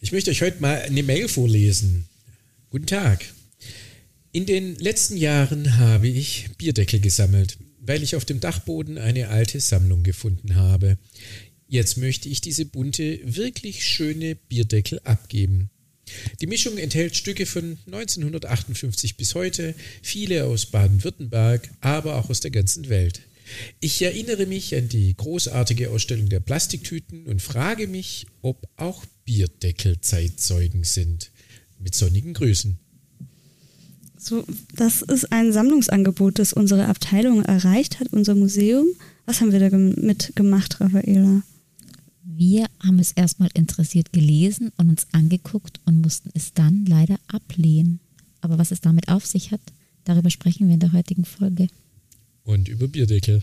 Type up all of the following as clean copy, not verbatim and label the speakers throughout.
Speaker 1: Ich möchte euch heute mal eine Mail vorlesen. Guten Tag. In den letzten Jahren habe ich Bierdeckel gesammelt, weil ich auf dem Dachboden eine alte Sammlung gefunden habe. Jetzt möchte ich diese bunte, wirklich schöne Bierdeckel abgeben. Die Mischung enthält Stücke von 1958 bis heute, viele aus Baden-Württemberg, aber auch aus der ganzen Welt. Ich erinnere mich an die großartige Ausstellung der Plastiktüten und frage mich, ob auch Bierdeckel Zeitzeugen sind. Mit sonnigen Grüßen.
Speaker 2: So, das ist ein Sammlungsangebot, das unsere Abteilung erreicht hat, unser Museum. Was haben wir da mitgemacht, Raffaela?
Speaker 3: Wir haben es erstmal interessiert gelesen und uns angeguckt und mussten es dann leider ablehnen. Aber was es damit auf sich hat, darüber sprechen wir in der heutigen Folge.
Speaker 1: Und über Bierdeckel.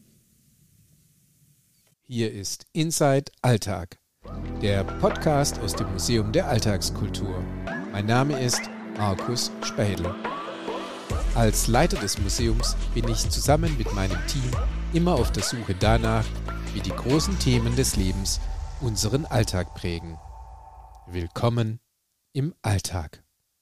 Speaker 1: Hier ist Inside Alltag, der Podcast aus dem Museum der Alltagskultur. Mein Name ist Markus Spähle. Als Leiter des Museums bin ich zusammen mit meinem Team immer auf der Suche danach, wie die großen Themen des Lebens unseren Alltag prägen. Willkommen im Alltag.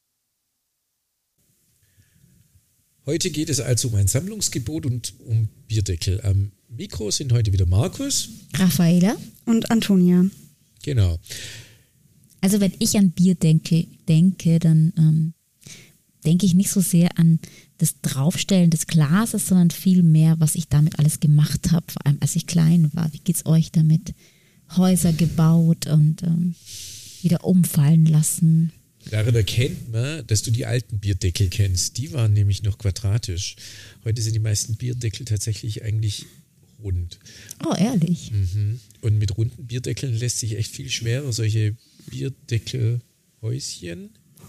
Speaker 1: Heute geht es also um ein Sammlungsgebot und um Bierdeckel. Am Mikro sind heute wieder Markus,
Speaker 3: Raffaela
Speaker 2: und Antonia.
Speaker 1: Genau.
Speaker 3: Also wenn ich an Bierdeckel denke, dann denke ich nicht so sehr an das Draufstellen des Glases, sondern viel mehr, was ich damit alles gemacht habe, vor allem als ich klein war. Wie geht's euch damit? Häuser gebaut und wieder umfallen lassen.
Speaker 1: Daran erkennt man, dass du die alten Bierdeckel kennst. Die waren nämlich noch quadratisch. Heute sind die meisten Bierdeckel tatsächlich eigentlich rund.
Speaker 3: Oh, ehrlich?
Speaker 1: Mhm. Und mit runden Bierdeckeln lässt sich echt viel schwerer solche Bierdeckelhäuschen.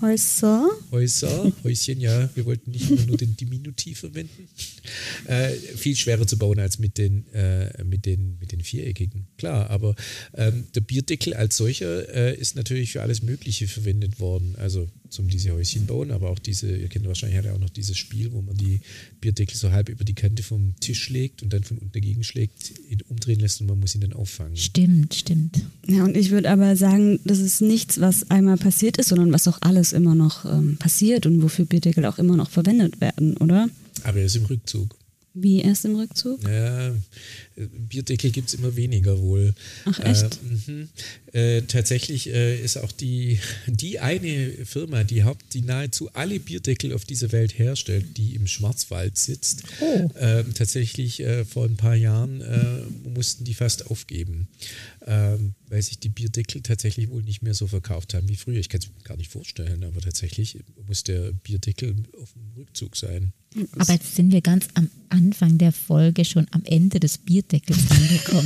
Speaker 1: Häuschen, ja. Wir wollten nicht immer nur den Diminutiv verwenden. Viel schwerer zu bauen als mit den viereckigen. Klar, aber der Bierdeckel als solcher ist natürlich für alles Mögliche verwendet worden. Also zum diese Häuschen bauen, aber auch ihr kennt wahrscheinlich auch noch dieses Spiel, wo man die Bierdeckel so halb über die Kante vom Tisch legt und dann von unten dagegen schlägt, ihn umdrehen lässt und man muss ihn dann auffangen.
Speaker 3: Stimmt.
Speaker 2: Ja, und ich würde aber sagen, das ist nichts, was einmal passiert ist, sondern was auch alles immer noch passiert und wofür Bierdeckel auch immer noch verwendet werden, oder?
Speaker 1: Aber er ist im Rückzug.
Speaker 2: Wie erst im Rückzug?
Speaker 1: Ja, Bierdeckel gibt es immer weniger wohl.
Speaker 2: Ach echt?
Speaker 1: Tatsächlich ist auch die eine Firma, die nahezu alle Bierdeckel auf dieser Welt herstellt, die im Schwarzwald sitzt.
Speaker 3: Oh.
Speaker 1: Tatsächlich vor ein paar Jahren mussten die fast aufgeben, weil sich die Bierdeckel tatsächlich wohl nicht mehr so verkauft haben wie früher. Ich kann es mir gar nicht vorstellen, aber tatsächlich muss der Bierdeckel auf dem Rückzug sein.
Speaker 3: Aber jetzt sind wir ganz am Anfang der Folge schon am Ende des Bierdeckels angekommen.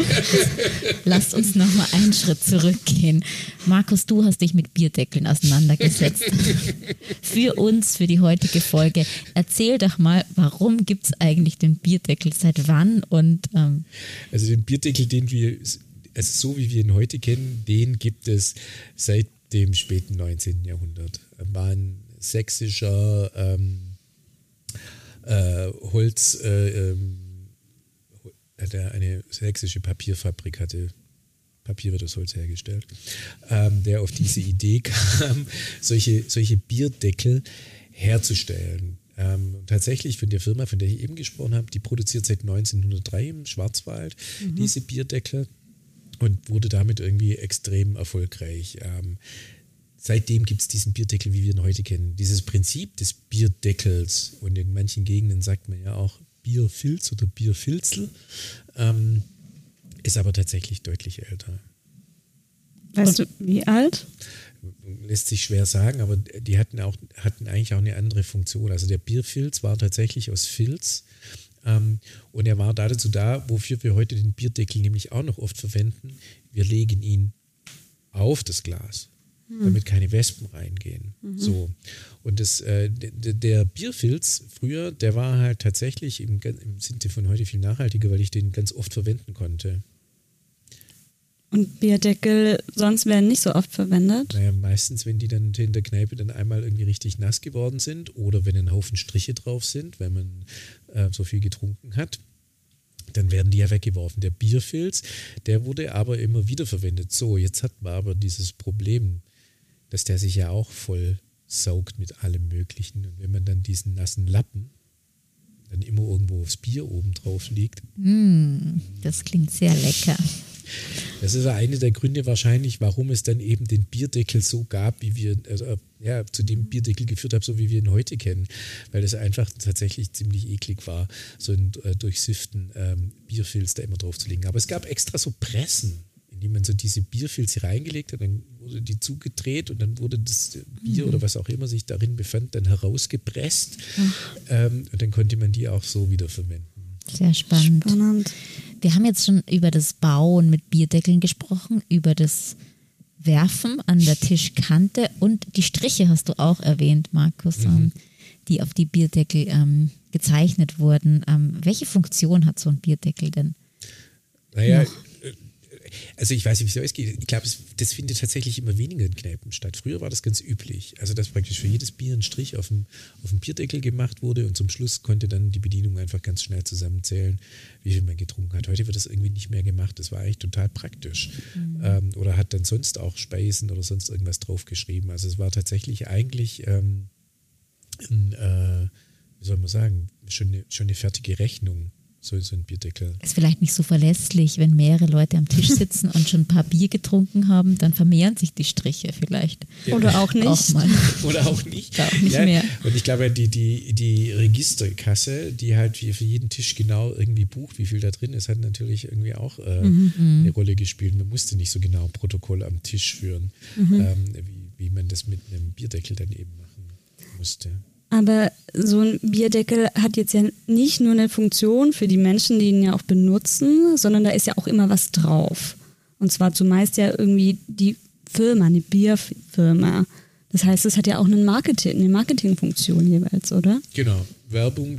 Speaker 3: Lasst uns nochmal einen Schritt zurückgehen. Markus, du hast dich mit Bierdeckeln auseinandergesetzt. Für uns, für die heutige Folge. Erzähl doch mal, warum gibt es eigentlich den Bierdeckel? Seit wann? Und
Speaker 1: also den Bierdeckel, so wie wir ihn heute kennen, den gibt es seit dem späten 19. Jahrhundert. War ein sächsischer Holz, eine sächsische Papierfabrik hatte Papier wird aus Holz hergestellt, der auf diese Idee kam, solche Bierdeckel herzustellen. Tatsächlich von der Firma, von der ich eben gesprochen habe, die produziert seit 1903 im Schwarzwald diese Bierdeckel und wurde damit irgendwie extrem erfolgreich. Seitdem gibt es diesen Bierdeckel, wie wir ihn heute kennen. Dieses Prinzip des Bierdeckels, und in manchen Gegenden sagt man ja auch Bierfilz oder Bierfilzel, ist aber tatsächlich deutlich älter.
Speaker 2: Weißt du, wie alt?
Speaker 1: Lässt sich schwer sagen, aber die hatten eigentlich auch eine andere Funktion. Also der Bierfilz war tatsächlich aus Filz und er war dazu da, wofür wir heute den Bierdeckel nämlich auch noch oft verwenden. Wir legen ihn auf das Glas, damit keine Wespen reingehen. So. Und der Bierfilz früher, der war halt tatsächlich im Sinne von heute viel nachhaltiger, weil ich den ganz oft verwenden konnte.
Speaker 2: Und Bierdeckel sonst werden nicht so oft verwendet?
Speaker 1: Naja, meistens, wenn die dann in der Kneipe dann einmal irgendwie richtig nass geworden sind oder wenn ein Haufen Striche drauf sind, wenn man so viel getrunken hat, dann werden die ja weggeworfen. Der Bierfilz, der wurde aber immer wieder verwendet. So, jetzt hat man aber dieses Problem, dass der sich ja auch voll saugt mit allem Möglichen. Und wenn man dann diesen nassen Lappen dann immer irgendwo aufs Bier oben drauf liegt.
Speaker 3: Das klingt sehr lecker.
Speaker 1: Das ist eine der Gründe wahrscheinlich, warum es dann eben den Bierdeckel so gab, wie wir, zu dem Bierdeckel geführt haben, so wie wir ihn heute kennen. Weil das einfach tatsächlich ziemlich eklig war, so einen durchsiften Bierfilz da immer drauf zu legen. Aber es gab extra so Pressen, in die man so diese Bierfilze reingelegt hat, dann wurde die zugedreht und dann wurde das Bier oder was auch immer sich darin befand, dann herausgepresst. Und dann konnte man die auch so wieder verwenden.
Speaker 3: Sehr spannend. Wir haben jetzt schon über das Bauen mit Bierdeckeln gesprochen, über das Werfen an der Tischkante und die Striche hast du auch erwähnt, Markus, die auf die Bierdeckel gezeichnet wurden. Welche Funktion hat so ein Bierdeckel denn?
Speaker 1: Naja, also ich weiß nicht, wie es ausgeht. Ich glaube, das findet tatsächlich immer weniger in Kneipen statt. Früher war das ganz üblich. Also dass praktisch für jedes Bier ein Strich auf dem Bierdeckel gemacht wurde und zum Schluss konnte dann die Bedienung einfach ganz schnell zusammenzählen, wie viel man getrunken hat. Heute wird das irgendwie nicht mehr gemacht. Das war eigentlich total praktisch. Oder hat dann sonst auch Speisen oder sonst irgendwas draufgeschrieben. Also es war tatsächlich eigentlich, wie soll man sagen, schon eine fertige Rechnung. So ein Bierdeckel.
Speaker 3: Ist vielleicht nicht so verlässlich, wenn mehrere Leute am Tisch sitzen und schon ein paar Bier getrunken haben, dann vermehren sich die Striche vielleicht.
Speaker 2: Ja. Oder auch nicht.
Speaker 3: Auch mal.
Speaker 1: Oder auch nicht.
Speaker 3: Auch nicht mehr.
Speaker 1: Und ich glaube, die Registerkasse, die halt für jeden Tisch genau irgendwie bucht, wie viel da drin ist, hat natürlich irgendwie auch eine Rolle gespielt. Man musste nicht so genau Protokoll am Tisch führen, wie man das mit einem Bierdeckel dann eben machen musste.
Speaker 2: Aber so ein Bierdeckel hat jetzt ja nicht nur eine Funktion für die Menschen, die ihn ja auch benutzen, sondern da ist ja auch immer was drauf. Und zwar zumeist ja irgendwie die Firma, eine Bierfirma. Das heißt, es hat ja auch eine Marketingfunktion jeweils, oder?
Speaker 1: Genau. Werbung.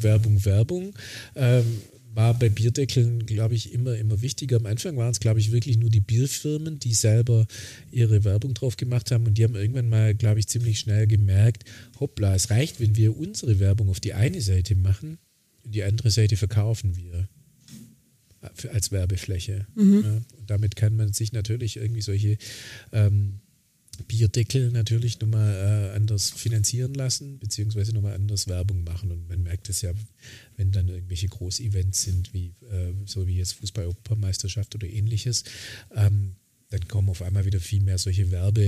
Speaker 1: War bei Bierdeckeln, glaube ich, immer wichtiger. Am Anfang waren es, glaube ich, wirklich nur die Bierfirmen, die selber ihre Werbung drauf gemacht haben und die haben irgendwann mal, glaube ich, ziemlich schnell gemerkt, hoppla, es reicht, wenn wir unsere Werbung auf die eine Seite machen und die andere Seite verkaufen wir als Werbefläche. Ja, und damit kann man sich natürlich irgendwie solche Bierdeckel natürlich nochmal anders finanzieren lassen, beziehungsweise nochmal anders Werbung machen. Und man merkt es ja, wenn dann irgendwelche Großevents sind, wie so wie jetzt Fußball-Europameisterschaft oder ähnliches, dann kommen auf einmal wieder viel mehr solche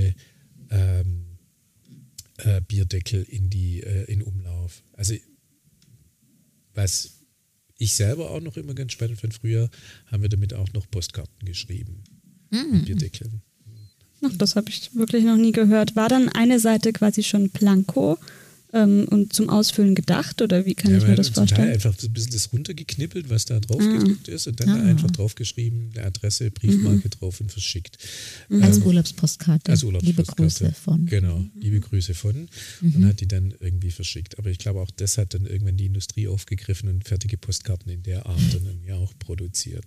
Speaker 1: Bierdeckel in Umlauf. Also was ich selber auch noch immer ganz spannend fand, früher haben wir damit auch noch Postkarten geschrieben. Mit Bierdeckeln.
Speaker 2: Ach, das habe ich wirklich noch nie gehört. War dann eine Seite quasi schon Blanko und zum Ausfüllen gedacht oder wie kann ich mir das vorstellen?
Speaker 1: Zum Teil einfach so ein bisschen das runtergeknippelt, was da drauf gedruckt ist und dann da einfach draufgeschrieben, eine Adresse, Briefmarke drauf und verschickt.
Speaker 3: Als Urlaubspostkarte. Liebe Grüße von.
Speaker 1: Genau, liebe Grüße von. Und hat die dann irgendwie verschickt. Aber ich glaube, auch das hat dann irgendwann die Industrie aufgegriffen und fertige Postkarten in der Art dann irgendwie auch produziert.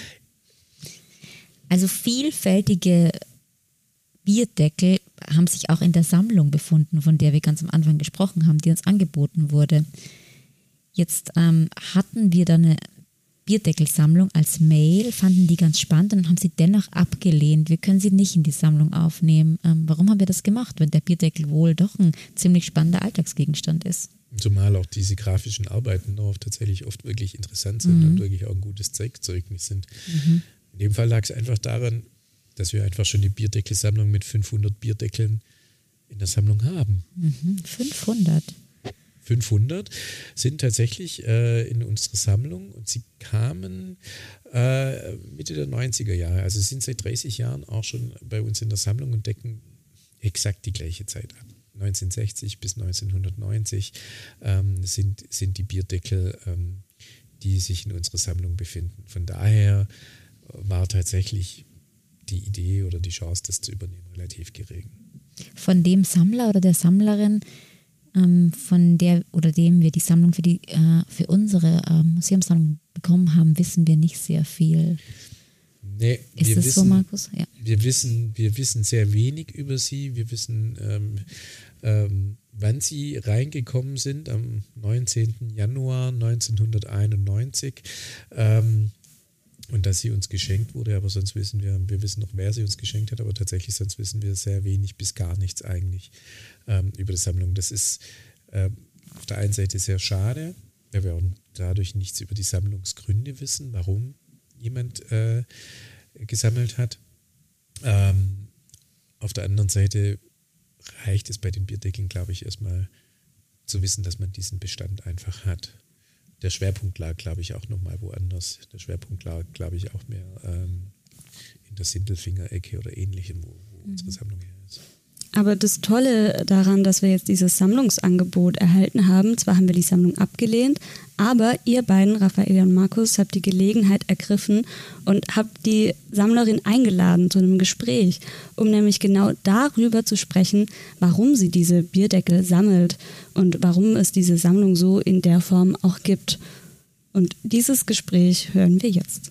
Speaker 3: Also vielfältige Bierdeckel haben sich auch in der Sammlung befunden, von der wir ganz am Anfang gesprochen haben, die uns angeboten wurde. Jetzt hatten wir da eine Bierdeckelsammlung als Mail, fanden die ganz spannend und haben sie dennoch abgelehnt. Wir können sie nicht in die Sammlung aufnehmen. Warum haben wir das gemacht, wenn der Bierdeckel wohl doch ein ziemlich spannender Alltagsgegenstand ist?
Speaker 1: Zumal auch diese grafischen Arbeiten auch tatsächlich oft wirklich interessant sind und wirklich auch ein gutes Zeugnis sind. In dem Fall lag es einfach daran, dass wir einfach schon eine Bierdeckelsammlung mit 500 Bierdeckeln in der Sammlung haben. 500 sind tatsächlich in unserer Sammlung und sie kamen Mitte der 90er Jahre. Also sind seit 30 Jahren auch schon bei uns in der Sammlung und decken exakt die gleiche Zeit ab. 1960 bis 1990 sind die Bierdeckel, die sich in unserer Sammlung befinden. Von daher war tatsächlich die Idee oder die Chance, das zu übernehmen, relativ gering.
Speaker 3: Von dem Sammler oder der Sammlerin, von der oder dem wir die Sammlung für unsere Museumssammlung bekommen haben, wissen wir nicht sehr viel.
Speaker 1: Nee,
Speaker 3: ist es so, Markus? Ja.
Speaker 1: Wir wissen sehr wenig über sie. Wir wissen, wann sie reingekommen sind, am 19. Januar 1991. und dass sie uns geschenkt wurde, aber sonst wissen wir wissen noch, wer sie uns geschenkt hat, aber tatsächlich sonst wissen wir sehr wenig bis gar nichts eigentlich über die Sammlung. Das ist auf der einen Seite sehr schade, weil wir auch dadurch nichts über die Sammlungsgründe wissen, warum jemand gesammelt hat. Auf der anderen Seite reicht es bei den Bierdeckeln, glaube ich, erstmal zu wissen, dass man diesen Bestand einfach hat. Der Schwerpunkt lag, glaube ich, auch nochmal woanders. Der Schwerpunkt lag, glaube ich, auch mehr in der Sindelfinger-Ecke oder ähnlichem, wo unsere Sammlung her ist.
Speaker 2: Aber das Tolle daran, dass wir jetzt dieses Sammlungsangebot erhalten haben, zwar haben wir die Sammlung abgelehnt, aber ihr beiden, Raffaella und Markus, habt die Gelegenheit ergriffen und habt die Sammlerin eingeladen zu einem Gespräch, um nämlich genau darüber zu sprechen, warum sie diese Bierdeckel sammelt und warum es diese Sammlung so in der Form auch gibt. Und dieses Gespräch hören wir jetzt.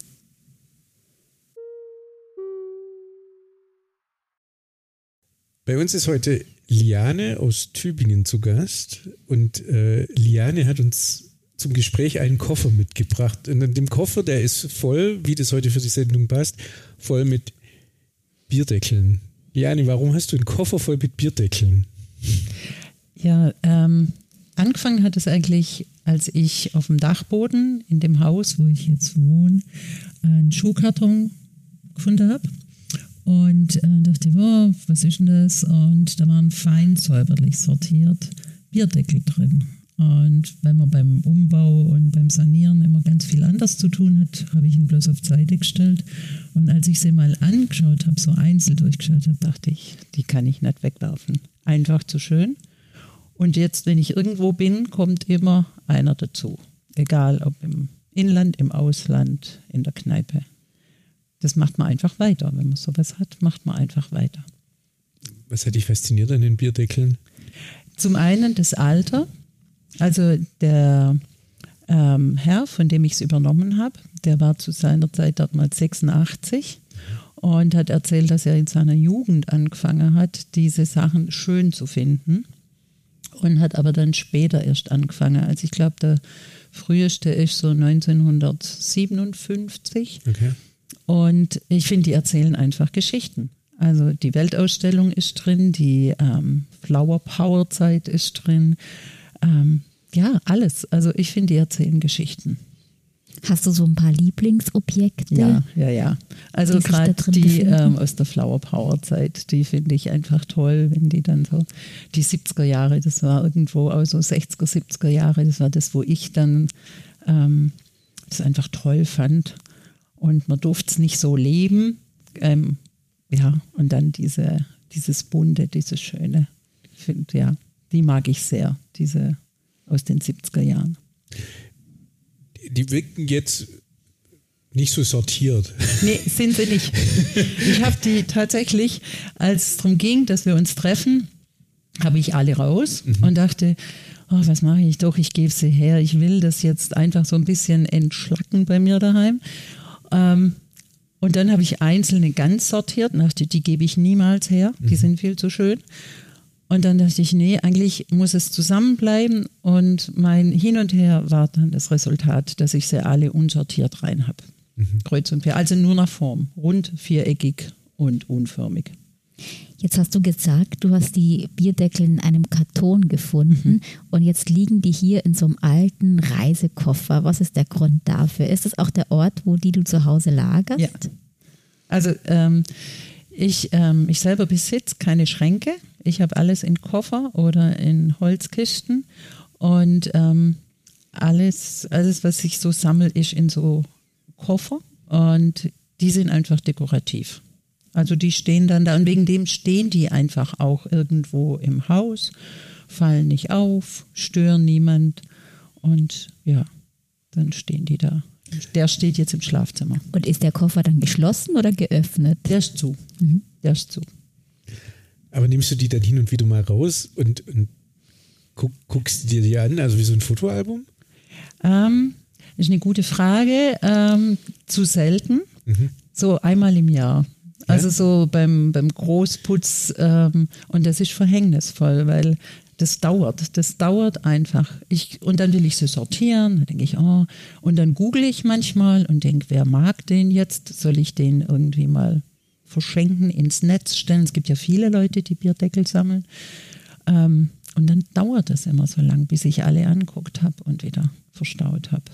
Speaker 1: Bei uns ist heute Liane aus Tübingen zu Gast und Liane hat uns zum Gespräch einen Koffer mitgebracht. Und in dem Koffer, der ist voll, wie das heute für die Sendung passt, voll mit Bierdeckeln. Liane, warum hast du einen Koffer voll mit Bierdeckeln?
Speaker 4: Ja, angefangen hat es eigentlich, als ich auf dem Dachboden in dem Haus, wo ich jetzt wohne, einen Schuhkarton gefunden habe. Und dachte, oh, was ist denn das? Und da waren fein säuberlich sortiert Bierdeckel drin. Und weil man beim Umbau und beim Sanieren immer ganz viel anders zu tun hat, habe ich ihn bloß auf die Seite gestellt. Und als ich sie mal angeschaut habe, so einzeln durchgeschaut habe, dachte ich, die kann ich nicht wegwerfen. Einfach zu schön. Und jetzt, wenn ich irgendwo bin, kommt immer einer dazu. Egal, ob im Inland, im Ausland, in der Kneipe. Das macht man einfach weiter. Wenn man sowas hat, macht man einfach weiter.
Speaker 1: Was hat dich fasziniert an den Bierdeckeln?
Speaker 4: Zum einen das Alter. Also der Herr, von dem ich es übernommen habe, der war zu seiner Zeit dort mal 86 und hat erzählt, dass er in seiner Jugend angefangen hat, diese Sachen schön zu finden und hat aber dann später erst angefangen. Also ich glaube, der früheste ist so 1957.
Speaker 1: Okay.
Speaker 4: Und ich finde, die erzählen einfach Geschichten. Also die Weltausstellung ist drin, die Flower Power Zeit ist drin. Ja, alles. Also ich finde, die erzählen Geschichten.
Speaker 3: Hast du so ein paar Lieblingsobjekte?
Speaker 4: Ja. Also gerade die aus der Flower Power Zeit, die finde ich einfach toll, wenn die dann so die 70er Jahre, das war irgendwo auch so 60er, 70er Jahre, das war das, wo ich dann das einfach toll fand. Und man durfte es nicht so leben. Ja, und dann dieses Bunte, dieses Schöne. Ich finde, ja, die mag ich sehr, diese aus den 70er Jahren.
Speaker 1: Die wirken jetzt nicht so sortiert.
Speaker 4: Nee, sind sie nicht. Ich habe die tatsächlich, als es darum ging, dass wir uns treffen, habe ich alle raus und dachte, oh, was mache ich doch, ich gebe sie her. Ich will das jetzt einfach so ein bisschen entschlacken bei mir daheim. Und dann habe ich einzelne ganz sortiert und dachte, die gebe ich niemals her, die sind viel zu schön. Und dann dachte ich, nee, eigentlich muss es zusammenbleiben und mein Hin und Her war dann das Resultat, dass ich sie alle unsortiert rein habe. Kreuz und quer, also nur nach Form, rund, viereckig und unförmig.
Speaker 3: Jetzt hast du gesagt, du hast die Bierdeckel in einem Karton gefunden und jetzt liegen die hier in so einem alten Reisekoffer. Was ist der Grund dafür? Ist das auch der Ort, wo du zu Hause lagerst?
Speaker 4: Ja. Also ich selber besitze keine Schränke. Ich habe alles in Koffer oder in Holzkisten und alles, was ich so sammle, ist in so Koffer und die sind einfach dekorativ. Also die stehen dann da und wegen dem stehen die einfach auch irgendwo im Haus, fallen nicht auf, stören niemand und ja, dann stehen die da. Der steht jetzt im Schlafzimmer.
Speaker 3: Und ist der Koffer dann geschlossen oder geöffnet?
Speaker 4: Der ist zu. Der ist zu.
Speaker 1: Aber nimmst du die dann hin und wieder mal raus und guckst dir die an, also wie so ein Fotoalbum?
Speaker 4: Ist eine gute Frage. Zu selten. So einmal im Jahr. Also so beim Großputz und das ist verhängnisvoll, weil Das dauert einfach. Und dann will ich sie sortieren, dann denke ich, oh, und dann google ich manchmal und denke, wer mag den jetzt? Soll ich den irgendwie mal verschenken, ins Netz stellen? Es gibt ja viele Leute, die Bierdeckel sammeln. Und dann dauert es immer so lang, bis ich alle angeguckt habe und wieder verstaut habe.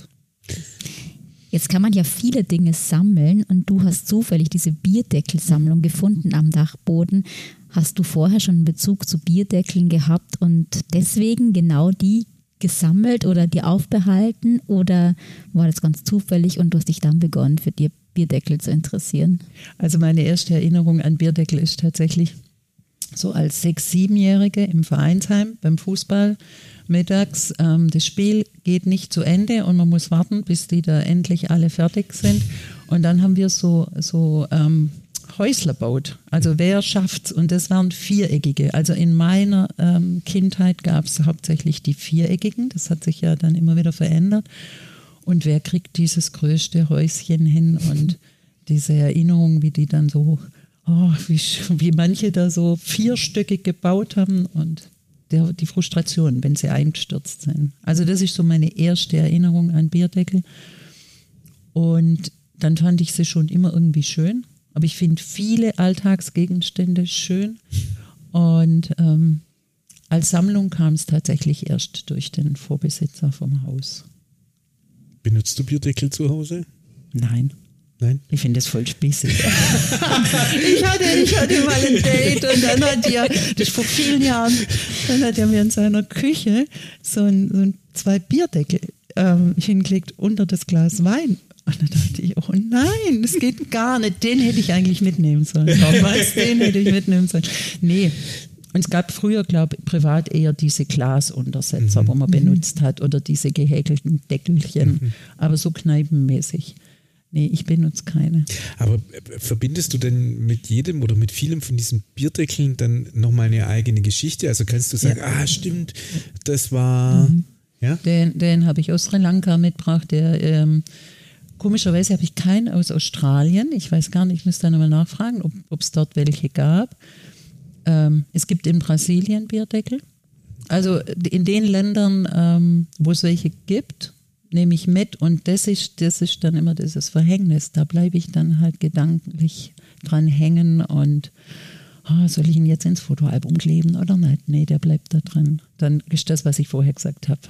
Speaker 3: Jetzt kann man ja viele Dinge sammeln und du hast zufällig diese Bierdeckelsammlung gefunden am Dachboden. Hast du vorher schon einen Bezug zu Bierdeckeln gehabt und deswegen genau die gesammelt oder die aufbehalten oder war das ganz zufällig und du hast dich dann begonnen, für die Bierdeckel zu interessieren?
Speaker 4: Also meine erste Erinnerung an Bierdeckel ist tatsächlich so als 6-, 7-Jährige im Vereinsheim beim Fußball mittags. Das Spiel geht nicht zu Ende und man muss warten, bis die da endlich alle fertig sind. Und dann haben wir so Häusler baut. Also wer schafft's? Und das waren viereckige. Also in meiner Kindheit gab es hauptsächlich die viereckigen. Das hat sich ja dann immer wieder verändert. Und wer kriegt dieses größte Häuschen hin? Und diese Erinnerung, wie die dann so, wie manche da so vierstöckig gebaut haben und die Frustration, wenn sie eingestürzt sind. Also das ist so meine erste Erinnerung an Bierdeckel. Und dann fand ich sie schon immer irgendwie schön. Aber ich finde viele Alltagsgegenstände schön. Und als Sammlung kam es tatsächlich erst durch den Vorbesitzer vom Haus.
Speaker 1: Benutzt du Bierdeckel zu Hause?
Speaker 4: Nein.
Speaker 1: Nein?
Speaker 4: Ich finde das voll spießig. ich hatte mal ein Date und dann das ist vor vielen Jahren, dann hat er mir in seiner Küche so 2 Bierdeckel hingelegt unter das Glas Wein. Und dann dachte ich, oh nein, das geht gar nicht. Den hätte ich eigentlich mitnehmen sollen. Den hätte ich mitnehmen sollen. Nee. Und es gab früher, glaube ich, privat eher diese Glasuntersetzer, wo man benutzt hat oder diese gehäkelten Deckelchen. Aber so kneipenmäßig. Nee, ich benutze keine.
Speaker 1: Aber verbindest du denn mit jedem oder mit vielem von diesen Bierdeckeln dann nochmal eine eigene Geschichte? Also kannst du sagen, stimmt, das war... Ja?
Speaker 4: Den habe ich aus Sri Lanka mitgebracht. Komischerweise habe ich keinen aus Australien. Ich weiß gar nicht, ich müsste da nochmal nachfragen, ob es dort welche gab. Es gibt in Brasilien Bierdeckel. Also in den Ländern, wo es welche gibt, nehme ich mit und das ist dann immer dieses Verhängnis. Da bleibe ich dann halt gedanklich dran hängen und soll ich ihn jetzt ins Fotoalbum kleben oder nicht? Nee, der bleibt da drin. Dann ist das, was ich vorher gesagt habe.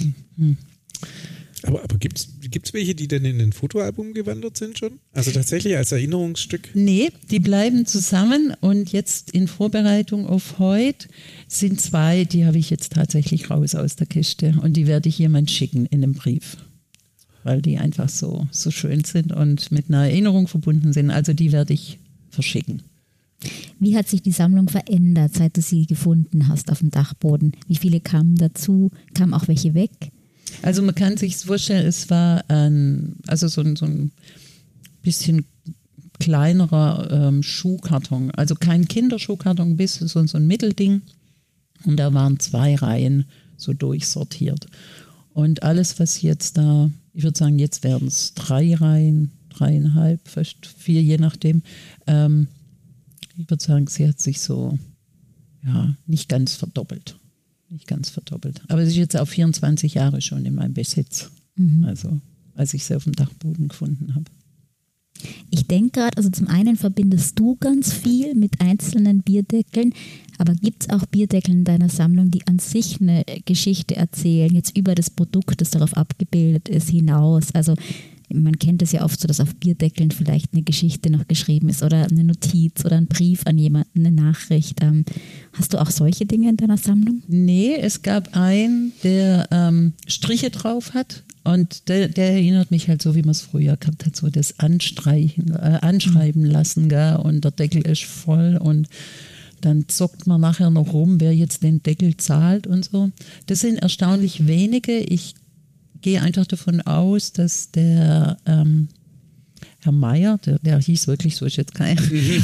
Speaker 1: Aber gibt's welche, die denn in ein Fotoalbum gewandert sind schon? Also tatsächlich als Erinnerungsstück?
Speaker 4: Nee, die bleiben zusammen und jetzt in Vorbereitung auf heute sind 2, die habe ich jetzt tatsächlich raus aus der Kiste und die werde ich jemand schicken in einem Brief, weil die einfach so schön sind und mit einer Erinnerung verbunden sind. Also die werde ich verschicken.
Speaker 3: Wie hat sich die Sammlung verändert, seit du sie gefunden hast auf dem Dachboden? Wie viele kamen dazu? Kamen auch welche weg?
Speaker 4: Also man kann sich vorstellen, es war so ein bisschen kleinerer Schuhkarton. Also kein Kinderschuhkarton, bis so ein Mittelding. Und da waren 2 Reihen so durchsortiert. Und alles, was jetzt da, ich würde sagen, jetzt werden es 3 Reihen, 3,5, fast 4, je nachdem. Ich würde sagen, sie hat sich so, nicht ganz verdoppelt. Aber sie ist jetzt auch 24 Jahre schon in meinem Besitz. Also, als ich sie auf dem Dachboden gefunden habe.
Speaker 3: Ich denke gerade, also zum einen verbindest du ganz viel mit einzelnen Bierdeckeln, aber gibt es auch Bierdeckel in deiner Sammlung, die an sich eine Geschichte erzählen, jetzt über das Produkt, das darauf abgebildet ist, hinaus? Also man kennt es ja oft so, dass auf Bierdeckeln vielleicht eine Geschichte noch geschrieben ist oder eine Notiz oder ein Brief an jemanden, eine Nachricht. Hast du auch solche Dinge in deiner Sammlung?
Speaker 4: Nee, es gab einen, der Striche drauf hat und der erinnert mich halt so, wie man es früher gehabt hat, so das Anschreiben lassen, gell? Und der Deckel ist voll und dann zockt man nachher noch rum, wer jetzt den Deckel zahlt und so. Das sind erstaunlich wenige. Ich gehe einfach davon aus, dass der Herr Meier, der hieß wirklich so, ist jetzt kein,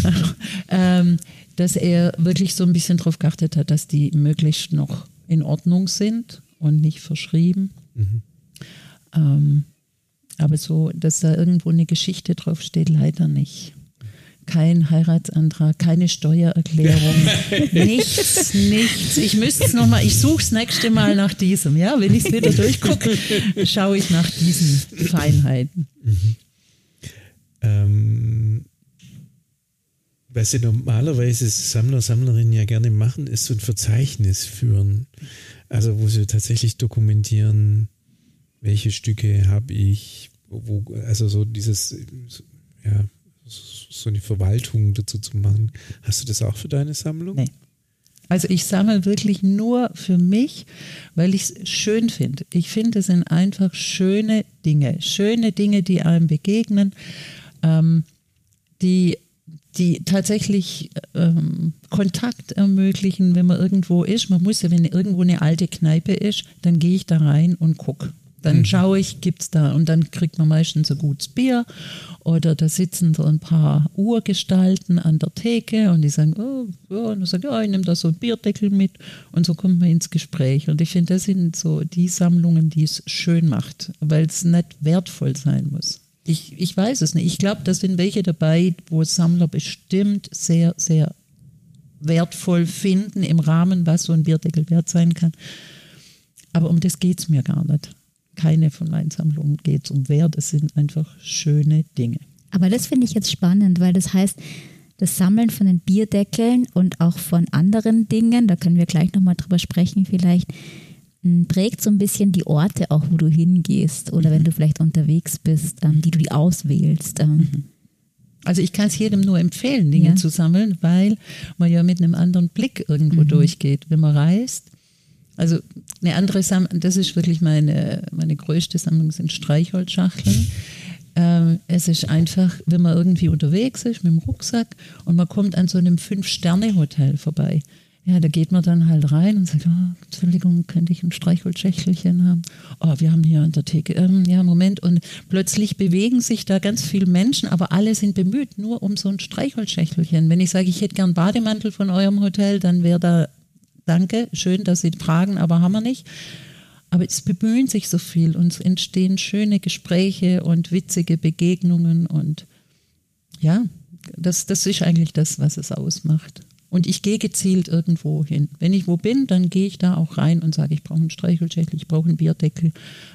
Speaker 4: dass er wirklich so ein bisschen drauf geachtet hat, dass die möglichst noch in Ordnung sind und nicht verschrieben. Aber so, dass da irgendwo eine Geschichte draufsteht, leider nicht. Kein Heiratsantrag, keine Steuererklärung, nichts. Ich müsste es nochmal, ich suche das nächste Mal nach diesem, ja, wenn ich es wieder durchgucke, schaue ich nach diesen Feinheiten.
Speaker 1: Was sie normalerweise Sammler, Sammlerinnen ja gerne machen, ist so ein Verzeichnis führen. Also wo sie tatsächlich dokumentieren, welche Stücke habe ich, also so dieses, ja, so eine Verwaltung dazu zu machen. Hast du das auch für deine Sammlung?
Speaker 4: Nee. Also ich sammle wirklich nur für mich, weil ich es schön finde. Ich finde, es sind einfach schöne Dinge, die einem begegnen, die tatsächlich Kontakt ermöglichen, wenn man irgendwo ist. Man muss ja, wenn irgendwo eine alte Kneipe ist, dann gehe ich da rein und gucke. Dann schaue ich, gibt's da, und dann kriegt man meistens ein gutes Bier oder da sitzen so ein paar Urgestalten an der Theke und die sagen, oh, ja, und dann sage ich, ja, ich nehme da so einen Bierdeckel mit, und so kommt man ins Gespräch. Und ich finde, das sind so die Sammlungen, die es schön macht, weil es nicht wertvoll sein muss. Ich weiß es nicht. Ich glaube, da sind welche dabei, wo Sammler bestimmt sehr, sehr wertvoll finden im Rahmen, was so ein Bierdeckel wert sein kann. Aber um das geht es mir gar nicht. Keine von meinen Sammlungen geht es um Wert, es sind einfach schöne Dinge.
Speaker 3: Aber das finde ich jetzt spannend, weil das heißt, das Sammeln von den Bierdeckeln und auch von anderen Dingen, da können wir gleich nochmal drüber sprechen vielleicht, prägt so ein bisschen die Orte auch, wo du hingehst oder wenn du vielleicht unterwegs bist, die du auswählst.
Speaker 4: Also ich kann es jedem nur empfehlen, Dinge zu sammeln, weil man ja mit einem anderen Blick irgendwo durchgeht, wenn man reist. Also eine andere Sammlung, das ist wirklich meine größte Sammlung, sind Streichholzschachteln. Es ist einfach, wenn man irgendwie unterwegs ist mit dem Rucksack und man kommt an so einem 5-Sterne-Hotel vorbei. Ja, da geht man dann halt rein und sagt, oh, Entschuldigung, könnte ich ein Streichholzschächtelchen haben? Oh, wir haben hier an der Theke, ja, Moment. Und plötzlich bewegen sich da ganz viele Menschen, aber alle sind bemüht, nur um so ein Streichholzschächtelchen. Wenn ich sage, ich hätte gern Bademantel von eurem Hotel, dann wäre da, danke, schön, dass Sie tragen, aber haben wir nicht. Aber es bemühen sich so viel und es entstehen schöne Gespräche und witzige Begegnungen und ja, das ist eigentlich das, was es ausmacht. Und ich gehe gezielt irgendwo hin. Wenn ich wo bin, dann gehe ich da auch rein und sage, ich brauche einen Streichholzschächtel, ich brauche einen Bierdeckel.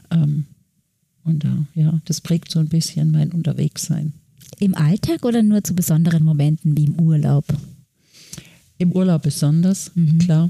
Speaker 4: Und ja, das prägt so ein bisschen mein Unterwegssein.
Speaker 3: Im Alltag oder nur zu besonderen Momenten wie im Urlaub?
Speaker 4: Im Urlaub besonders, klar.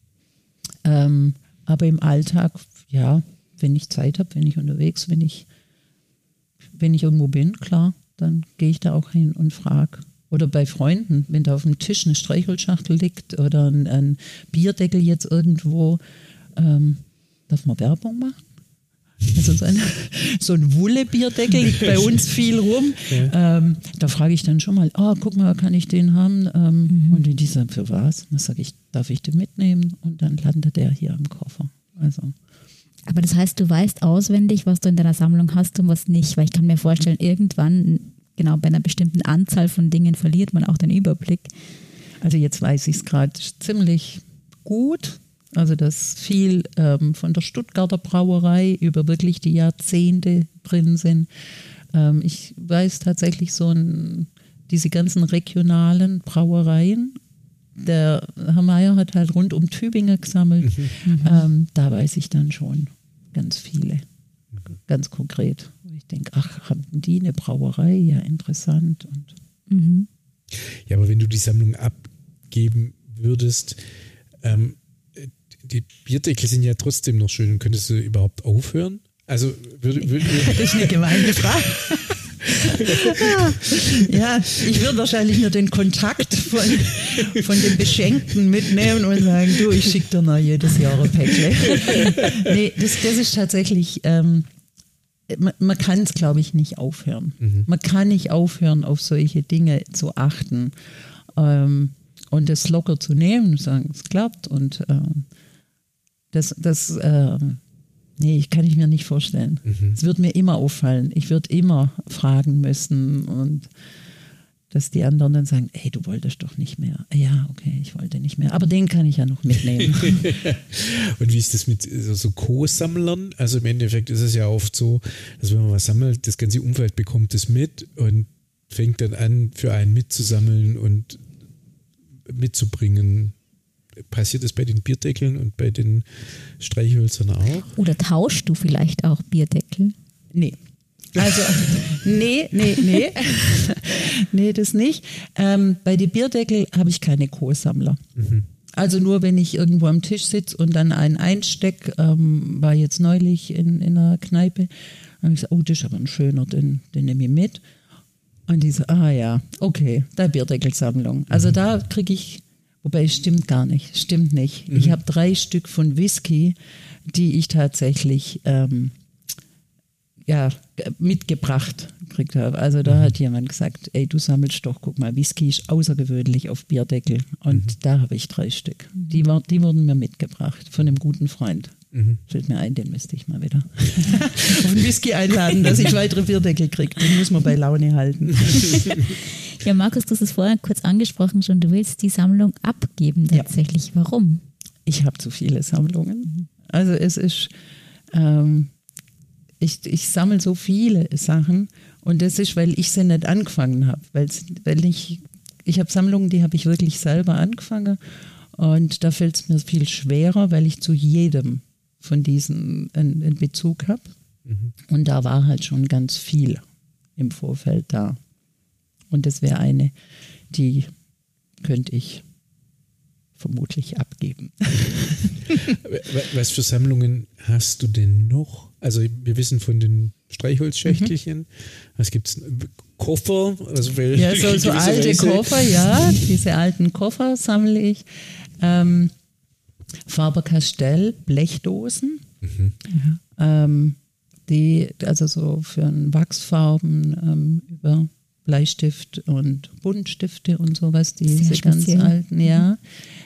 Speaker 4: Aber im Alltag, ja, wenn ich Zeit habe, wenn ich unterwegs, wenn ich irgendwo bin, klar, dann gehe ich da auch hin und frage. Oder bei Freunden, wenn da auf dem Tisch eine Streichholzschachtel liegt oder ein Bierdeckel jetzt irgendwo, darf man Werbung machen? Also so ein Wulle-Bierdeckel liegt bei uns viel rum. Ja. Da frage ich dann schon mal, guck mal, kann ich den haben? Und die sagen, für was? Dann sage ich, darf ich den mitnehmen? Und dann landet der hier im Koffer. Also.
Speaker 3: Aber das heißt, du weißt auswendig, was du in deiner Sammlung hast und was nicht, weil ich kann mir vorstellen, irgendwann, genau bei einer bestimmten Anzahl von Dingen verliert man auch den Überblick.
Speaker 4: Also jetzt weiß ich es gerade ziemlich gut. Also dass viel von der Stuttgarter Brauerei über wirklich die Jahrzehnte drin sind. Ich weiß tatsächlich diese ganzen regionalen Brauereien. Der Herr Meier hat halt rund um Tübingen gesammelt. Da weiß ich dann schon ganz viele, ganz konkret. Ich denke, ach, haben die eine Brauerei? Ja, interessant. Und
Speaker 1: ja, aber wenn du die Sammlung abgeben würdest, die Bierdeckel sind ja trotzdem noch schön. Könntest du überhaupt aufhören? Also
Speaker 4: das ist eine gemeine Frage. Ja, ich würde wahrscheinlich nur den Kontakt von den Beschenkten mitnehmen und sagen, du, ich schicke dir noch jedes Jahr ein Päckle. Nee, das ist tatsächlich, man kann es, glaube ich, nicht aufhören. Man kann nicht aufhören, auf solche Dinge zu achten und es locker zu nehmen und sagen, es klappt und nee, kann ich mir nicht vorstellen. Es wird mir immer auffallen. Ich würde immer fragen müssen und dass die anderen dann sagen, hey, du wolltest doch nicht mehr. Ja, okay, ich wollte nicht mehr. Aber den kann ich ja noch mitnehmen.
Speaker 1: Und wie ist das mit so Co-Sammlern? Also im Endeffekt ist es ja oft so, dass wenn man was sammelt, das ganze Umfeld bekommt es mit und fängt dann an, für einen mitzusammeln und mitzubringen. Passiert das bei den Bierdeckeln und bei den Streichhölzern auch?
Speaker 3: Oder tauschst du vielleicht auch Bierdeckel?
Speaker 4: Nee. Also, nee. Nee, das nicht. Bei den Bierdeckel habe ich keine Co-Sammler. Also nur, wenn ich irgendwo am Tisch sitze und dann einen einstecke, war jetzt neulich in einer Kneipe, habe ich gesagt, oh, das ist aber ein schöner, den nehme ich mit. Und die so, ja, okay, da Bierdeckelsammlung. Also da kriege ich, wobei stimmt nicht. Ich habe 3 Stück von Whisky, die ich tatsächlich mitgebracht gekriegt habe. Also da hat jemand gesagt, ey, du sammelst doch, guck mal, Whisky ist außergewöhnlich auf Bierdeckel. Und da habe ich 3 Stück. Die wurden mir mitgebracht von einem guten Freund. Fällt mir ein, den müsste ich mal wieder auf einen Whisky einladen, dass ich weitere Bierdeckel kriege. Den muss man bei Laune halten.
Speaker 3: Ja, Markus, du hast es vorher kurz angesprochen schon, du willst die Sammlung abgeben tatsächlich. Ja. Warum?
Speaker 4: Ich habe zu viele Sammlungen. Also es ist... Ich sammle so viele Sachen und das ist, weil ich sie nicht angefangen habe. Weil ich habe Sammlungen, die habe ich wirklich selber angefangen und da fällt es mir viel schwerer, weil ich zu jedem von diesen einen Bezug habe. Und da war halt schon ganz viel im Vorfeld da. Und das wäre eine, die könnte ich vermutlich abgeben.
Speaker 1: Was für Sammlungen hast du denn noch? Also wir wissen von den Streichholzschächtelchen. Was gibt es? Koffer? Also
Speaker 4: ja, so alte Koffer, ja. Diese alten Koffer sammle ich. Faber-Castell, Blechdosen. Die, also so für Wachsfarben über Bleistift und Buntstifte und sowas, diese ganz alten, ja.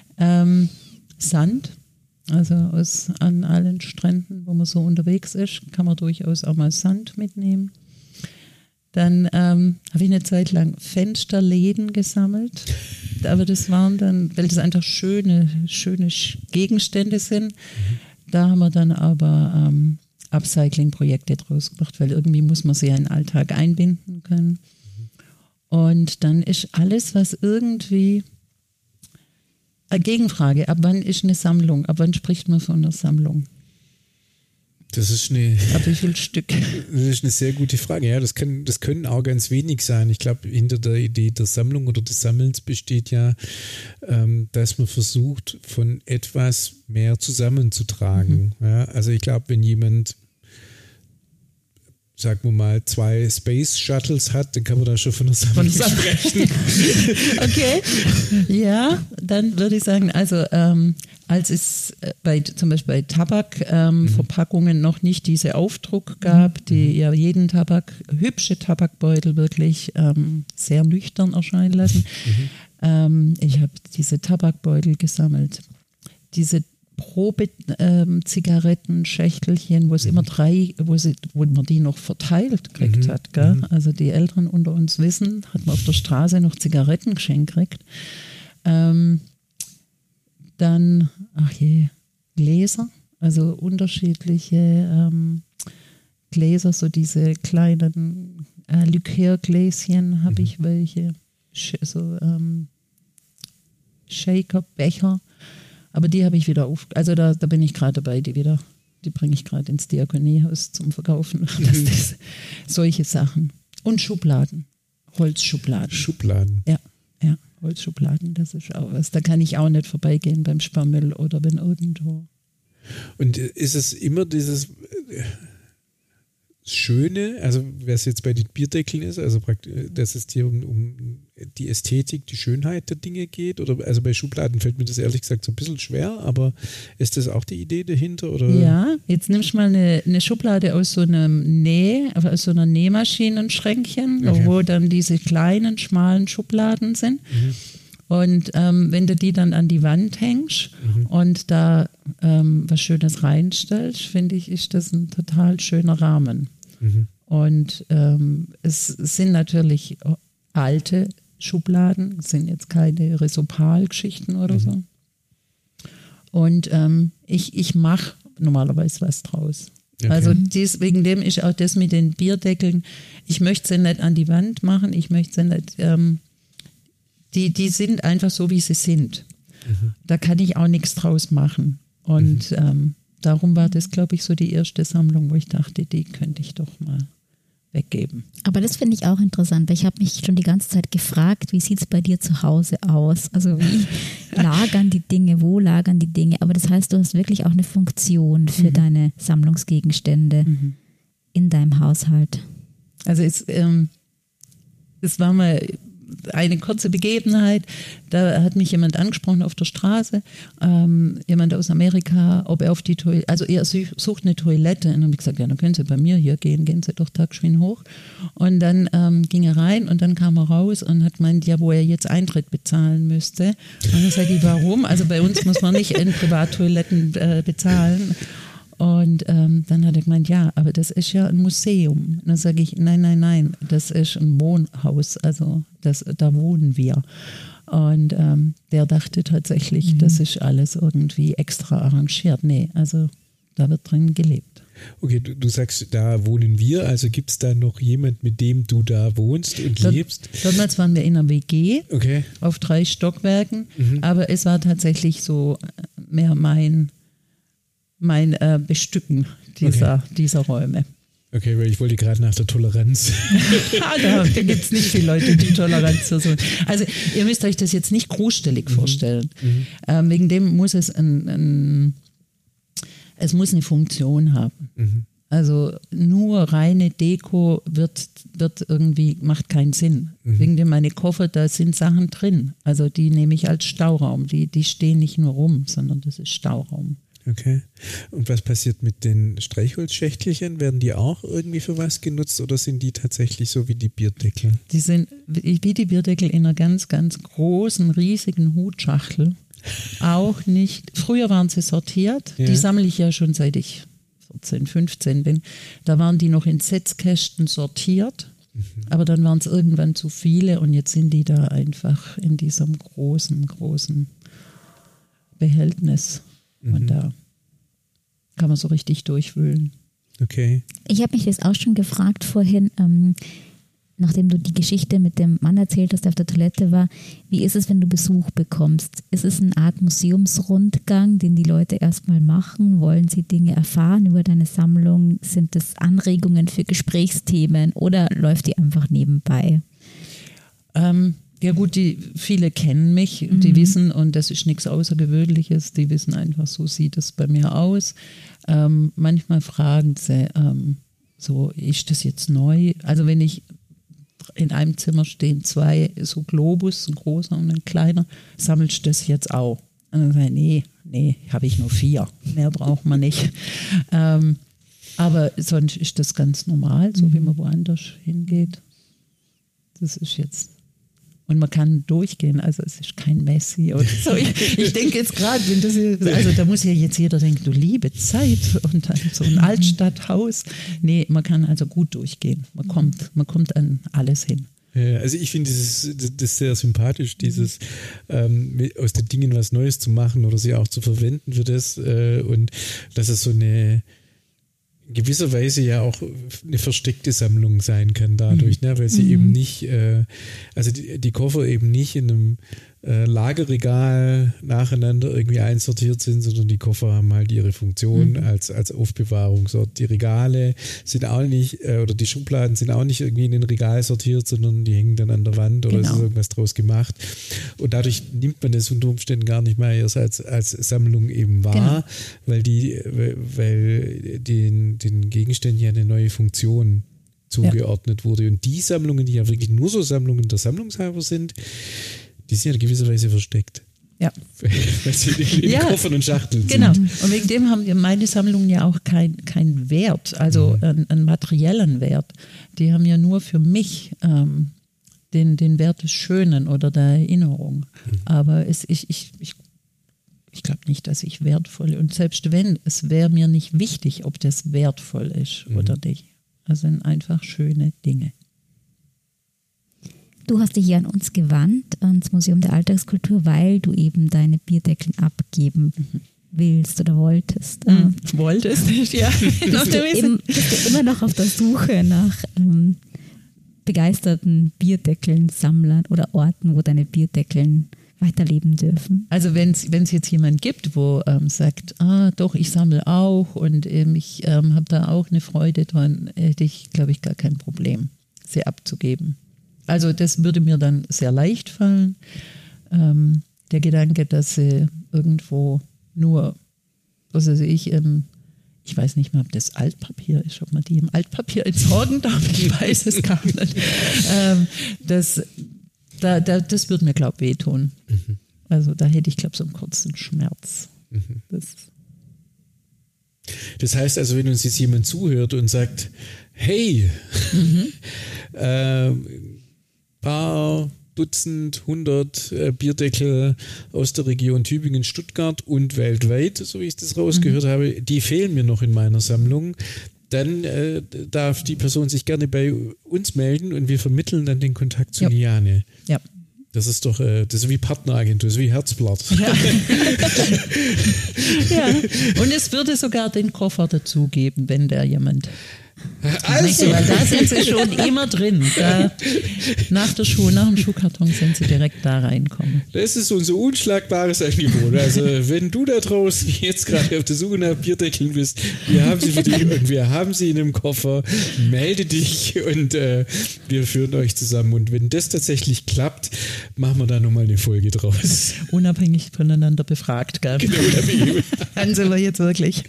Speaker 4: Sand, also an allen Stränden, wo man so unterwegs ist, kann man durchaus auch mal Sand mitnehmen. Dann habe ich eine Zeit lang Fensterläden gesammelt, aber das waren dann, weil das einfach schöne Gegenstände sind, da haben wir dann aber Upcycling-Projekte draus gemacht, weil irgendwie muss man sie ja in den Alltag einbinden können. Und dann ist alles, was irgendwie, Gegenfrage, ab wann ist eine Sammlung? Ab wann spricht man von einer Sammlung?
Speaker 1: Das ist
Speaker 4: ab wie viel Stück?
Speaker 1: Das ist eine sehr gute Frage. Ja, das können auch ganz wenig sein. Ich glaube, hinter der Idee der Sammlung oder des Sammelns besteht ja, dass man versucht, von etwas mehr zusammenzutragen. Ja, also ich glaube, wenn jemand, sagen wir mal, 2 Space Shuttles hat, dann kann man da schon von einer Sammlung sprechen.
Speaker 4: Okay. Ja, dann würde ich sagen, also als es zum Beispiel bei Tabakverpackungen noch nicht diese Aufdruck gab, die ja jeden hübsche Tabakbeutel wirklich sehr nüchtern erscheinen lassen. Ich habe diese Tabakbeutel gesammelt. Diese Probe-Zigarettenschächtelchen, wo es immer 3, wo man die noch verteilt gekriegt hat. Gell? Also die Älteren unter uns wissen, hat man auf der Straße noch Zigaretten geschenkt gekriegt. Dann, Gläser, also unterschiedliche Gläser, so diese kleinen Likörgläschen habe ich welche, so Shaker-Becher. Aber die habe ich wieder also da bin ich gerade dabei, die bringe ich gerade ins Diakoniehaus zum Verkaufen. Solche Sachen. Und Schubladen, Holzschubladen.
Speaker 1: Schubladen.
Speaker 4: Ja, Holzschubladen, das ist auch was. Da kann ich auch nicht vorbeigehen beim Sparmüll oder wenn irgendwo.
Speaker 1: Und ist es immer dieses Schöne, also was jetzt bei den Bierdeckeln ist, also praktisch, dass es dir um die Ästhetik, die Schönheit der Dinge geht? Oder also bei Schubladen fällt mir das ehrlich gesagt so ein bisschen schwer, aber ist das auch die Idee dahinter? Oder?
Speaker 4: Ja, jetzt nimmst du mal eine Schublade aus so einer Nähmaschinenschränkchen, okay, wo dann diese kleinen, schmalen Schubladen sind. Und wenn du die dann an die Wand hängst und da was Schönes reinstellst, finde ich, ist das ein total schöner Rahmen. Und es sind natürlich alte Schubladen, es sind jetzt keine Resopal-Geschichten oder so. Und ich mache normalerweise was draus.
Speaker 1: Okay.
Speaker 4: Also wegen dem ist auch das mit den Bierdeckeln, ich möchte sie nicht an die Wand machen, ich möchte sie nicht, die sind einfach so, wie sie sind. Da kann ich auch nichts draus machen. Und darum war das, glaube ich, so die erste Sammlung, wo ich dachte, die könnte ich doch mal weggeben.
Speaker 3: Aber das finde ich auch interessant, weil ich habe mich schon die ganze Zeit gefragt, wie sieht es bei dir zu Hause aus? Also wie lagern die Dinge, wo lagern die Dinge? Aber das heißt, du hast wirklich auch eine Funktion für deine Sammlungsgegenstände in deinem Haushalt.
Speaker 4: Also es war mal eine kurze Begebenheit, da hat mich jemand angesprochen auf der Straße, jemand aus Amerika, ob er auf die Toilette, also er sucht eine Toilette, und dann habe ich gesagt, ja, dann können Sie bei mir hier gehen Sie doch da geschwind hoch. Und dann ging er rein und dann kam er raus und hat gemeint, ja, wo er jetzt Eintritt bezahlen müsste. Und dann sage ich, warum? Also bei uns muss man nicht in Privattoiletten bezahlen. Und dann hat er gemeint, ja, aber das ist ja ein Museum. Und dann sage ich, nein, das ist ein Wohnhaus, also da wohnen wir. Und der dachte tatsächlich, das ist alles irgendwie extra arrangiert. Nee, also da wird drin gelebt.
Speaker 1: Okay, du sagst, da wohnen wir, also gibt es da noch jemand, mit dem du da wohnst und lebst?
Speaker 4: Damals waren wir in einer WG auf 3 Stockwerken, aber es war tatsächlich so mehr mein Bestücken dieser Räume.
Speaker 1: Okay, weil ich wollte gerade nach der Toleranz.
Speaker 4: Da gibt es nicht viele Leute, die Toleranz versuchen. Also ihr müsst euch das jetzt nicht gruselig vorstellen. Wegen dem muss es es muss eine Funktion haben. Also nur reine Deko wird irgendwie, macht keinen Sinn. Wegen dem meine Koffer, da sind Sachen drin. Also die nehme ich als Stauraum. Die stehen nicht nur rum, sondern das ist Stauraum.
Speaker 1: Okay. Und was passiert mit den Streichholzschächtelchen? Werden die auch irgendwie für was genutzt oder sind die tatsächlich so wie die Bierdeckel?
Speaker 4: Die sind wie die Bierdeckel in einer ganz, ganz großen, riesigen Hutschachtel. Auch nicht. Früher waren sie sortiert. Ja. Die sammle ich ja schon seit ich 14, 15 bin. Da waren die noch in Setzkästen sortiert. Aber dann waren es irgendwann zu viele und jetzt sind die da einfach in diesem großen Behältnis. Und da kann man so richtig durchwühlen.
Speaker 1: Okay.
Speaker 3: Ich habe mich das auch schon gefragt vorhin, nachdem du die Geschichte mit dem Mann erzählt hast, der auf der Toilette war, wie ist es, wenn du Besuch bekommst? Ist es eine Art Museumsrundgang, den die Leute erstmal machen? Wollen sie Dinge erfahren über deine Sammlung? Sind es Anregungen für Gesprächsthemen oder läuft die einfach nebenbei?
Speaker 4: Ja gut, viele kennen mich, die wissen, und das ist nichts Außergewöhnliches, die wissen einfach, so sieht es bei mir aus. Manchmal fragen sie, so, ist das jetzt neu? Also wenn ich in einem Zimmer stehen 2 so Globus, ein großer und ein kleiner, sammelst du das jetzt auch? Und dann sage ich, nee, habe ich nur 4, mehr braucht man nicht. Aber sonst ist das ganz normal, so wie man woanders hingeht. Das ist jetzt... Und man kann durchgehen, also es ist kein Messi oder so. Ich denke jetzt gerade, also da muss ja jetzt jeder denken, du liebe Zeit und dann so ein Altstadthaus. Nee, man kann also gut durchgehen. Man kommt an alles hin.
Speaker 1: Ja, also ich finde das sehr sympathisch, dieses aus den Dingen was Neues zu machen oder sie auch zu verwenden für das und dass es so eine gewisserweise ja auch eine versteckte Sammlung sein kann dadurch, ne? Weil sie eben nicht, also die Koffer eben nicht in einem Lagerregal nacheinander irgendwie einsortiert sind, sondern die Koffer haben halt ihre Funktion als Aufbewahrungsort. Die Regale sind auch nicht, oder die Schubladen sind auch nicht irgendwie in ein Regal sortiert, sondern die hängen dann an der Wand oder es ist irgendwas draus gemacht. Und dadurch nimmt man das unter Umständen gar nicht mehr erst als Sammlung eben wahr, weil den Gegenständen ja eine neue Funktion zugeordnet wurde. Und die Sammlungen, die ja wirklich nur so Sammlungen der Sammlungshalber sind, die sind ja in gewisser Weise versteckt.
Speaker 4: Ja.
Speaker 1: Weil sie in Koffern und Schachteln sind.
Speaker 4: Genau. Und wegen dem haben meine Sammlungen ja auch keinen Wert, also einen materiellen Wert. Die haben ja nur für mich den Wert des Schönen oder der Erinnerung. Aber ich glaube nicht, dass ich wertvoll, und selbst wenn, es wäre mir nicht wichtig, ob das wertvoll ist oder nicht. Das sind einfach schöne Dinge.
Speaker 3: Du hast dich hier an uns gewandt, ans Museum der Alltagskultur, weil du eben deine Bierdeckel abgeben willst oder wolltest.
Speaker 4: Wolltest du, ja.
Speaker 3: Bist du immer noch auf der Suche nach begeisterten Bierdeckeln, Sammlern oder Orten, wo deine Bierdeckeln weiterleben dürfen?
Speaker 4: Also wenn es jetzt jemand gibt, wo sagt, doch, ich sammle auch und ich habe da auch eine Freude dran, hätte ich, glaube ich, gar kein Problem, sie abzugeben. Also das würde mir dann sehr leicht fallen. Der Gedanke, dass sie irgendwo nur, was weiß ich weiß nicht mehr, ob das Altpapier ist, ob man die im Altpapier entsorgen darf, ich weiß es gar nicht. Das würde mir, glaube ich, wehtun. Mhm. Also da hätte ich, glaube ich, so einen kurzen Schmerz. Mhm.
Speaker 1: Das heißt also, wenn uns jetzt jemand zuhört und sagt, hey, paar Dutzend, 100 Bierdeckel aus der Region Tübingen, Stuttgart und weltweit, so wie ich das rausgehört habe, die fehlen mir noch in meiner Sammlung. Dann darf die Person sich gerne bei uns melden und wir vermitteln dann den Kontakt zu Liane.
Speaker 4: Ja.
Speaker 1: Das ist doch, das ist wie Partneragentur, das ist wie Herzblatt.
Speaker 4: Ja. Ja. Und es würde sogar den Koffer dazugeben, wenn der jemand. Also, weil da sind sie schon immer drin. Nach dem Schuhkarton sind sie direkt da reinkommen.
Speaker 1: Das ist unser unschlagbares Angebot. Also, wenn du da draußen jetzt gerade auf der Suche nach Bierdeckeln bist, wir haben sie für dich und wir haben sie in einem Koffer, melde dich und wir führen euch zusammen. Und wenn das tatsächlich klappt, machen wir da nochmal eine Folge draus.
Speaker 4: Unabhängig voneinander befragt, gell?
Speaker 1: Genau, unabhängig.
Speaker 4: Hansel jetzt wirklich.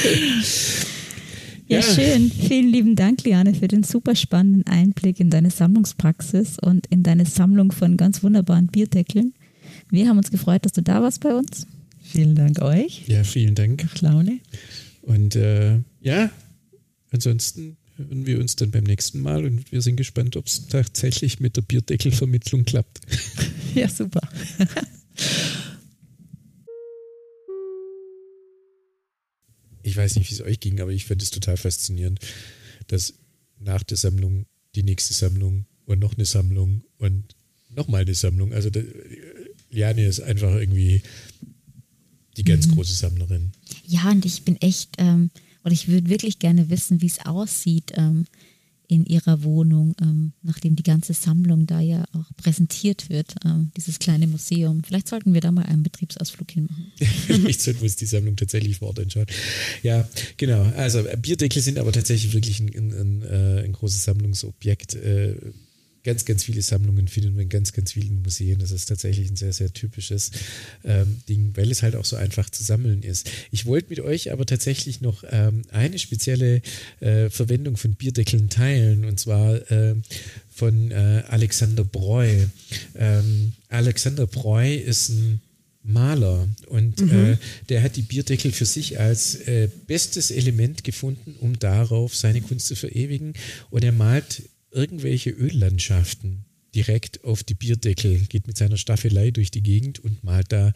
Speaker 3: Ja, schön. Vielen lieben Dank, Liane, für den super spannenden Einblick in deine Sammlungspraxis und in deine Sammlung von ganz wunderbaren Bierdeckeln. Wir haben uns gefreut, dass du da warst bei uns.
Speaker 4: Vielen Dank euch.
Speaker 1: Ja, vielen Dank.
Speaker 4: Laune.
Speaker 1: Und ansonsten hören wir uns dann beim nächsten Mal und wir sind gespannt, ob es tatsächlich mit der Bierdeckelvermittlung klappt.
Speaker 4: Ja, super.
Speaker 1: Ich weiß nicht, wie es euch ging, aber ich finde es total faszinierend, dass nach der Sammlung die nächste Sammlung und noch eine Sammlung und nochmal eine Sammlung. Also Liane ist einfach irgendwie die ganz große Sammlerin.
Speaker 3: Ja, und ich bin echt, oder ich würde wirklich gerne wissen, wie es aussieht in ihrer Wohnung, nachdem die ganze Sammlung da ja auch präsentiert wird, dieses kleine Museum. Vielleicht sollten wir da mal einen Betriebsausflug hinmachen.
Speaker 1: Vielleicht sollten wir uns die Sammlung tatsächlich vor Ort anschauen. Ja, genau. Also Bierdeckel sind aber tatsächlich wirklich ein großes Sammlungsobjekt. Ganz, ganz viele Sammlungen finden wir in ganz, ganz vielen Museen. Das ist tatsächlich ein sehr, sehr typisches Ding, weil es halt auch so einfach zu sammeln ist. Ich wollte mit euch aber tatsächlich noch eine spezielle Verwendung von Bierdeckeln teilen, und zwar von Alexander Breu. Alexander Breu ist ein Maler und der hat die Bierdeckel für sich als bestes Element gefunden, um darauf seine Kunst zu verewigen, und er malt irgendwelche Öllandschaften direkt auf die Bierdeckel, geht mit seiner Staffelei durch die Gegend und malt da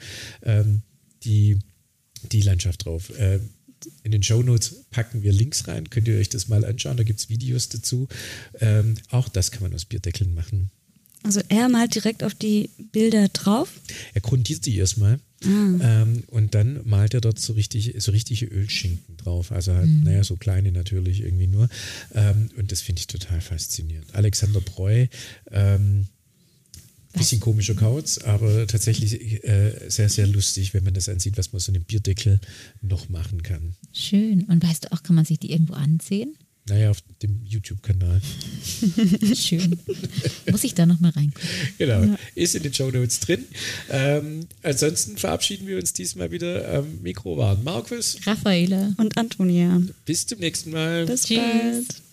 Speaker 1: die Landschaft drauf. In den Shownotes packen wir Links rein, könnt ihr euch das mal anschauen, da gibt es Videos dazu. Auch das kann man aus Bierdeckeln machen.
Speaker 2: Also er malt direkt auf die Bilder drauf?
Speaker 1: Er grundiert die erstmal und dann malt er dort so richtige Ölschinken drauf. Also halt, so kleine natürlich irgendwie nur. Und das finde ich total faszinierend. Alexander Breu, bisschen komischer Kauz, aber tatsächlich sehr, sehr lustig, wenn man das ansieht, was man so einem Bierdeckel noch machen kann.
Speaker 3: Schön. Und weißt du auch, kann man sich die irgendwo ansehen?
Speaker 1: Naja, auf dem YouTube-Kanal.
Speaker 3: Schön. Muss ich da nochmal reingucken.
Speaker 1: Genau, ist in den Shownotes drin. Ansonsten verabschieden wir uns diesmal wieder. Am Mikro waren Markus,
Speaker 3: Raffaela
Speaker 2: und Antonia.
Speaker 1: Bis zum nächsten Mal.
Speaker 2: Bis bald.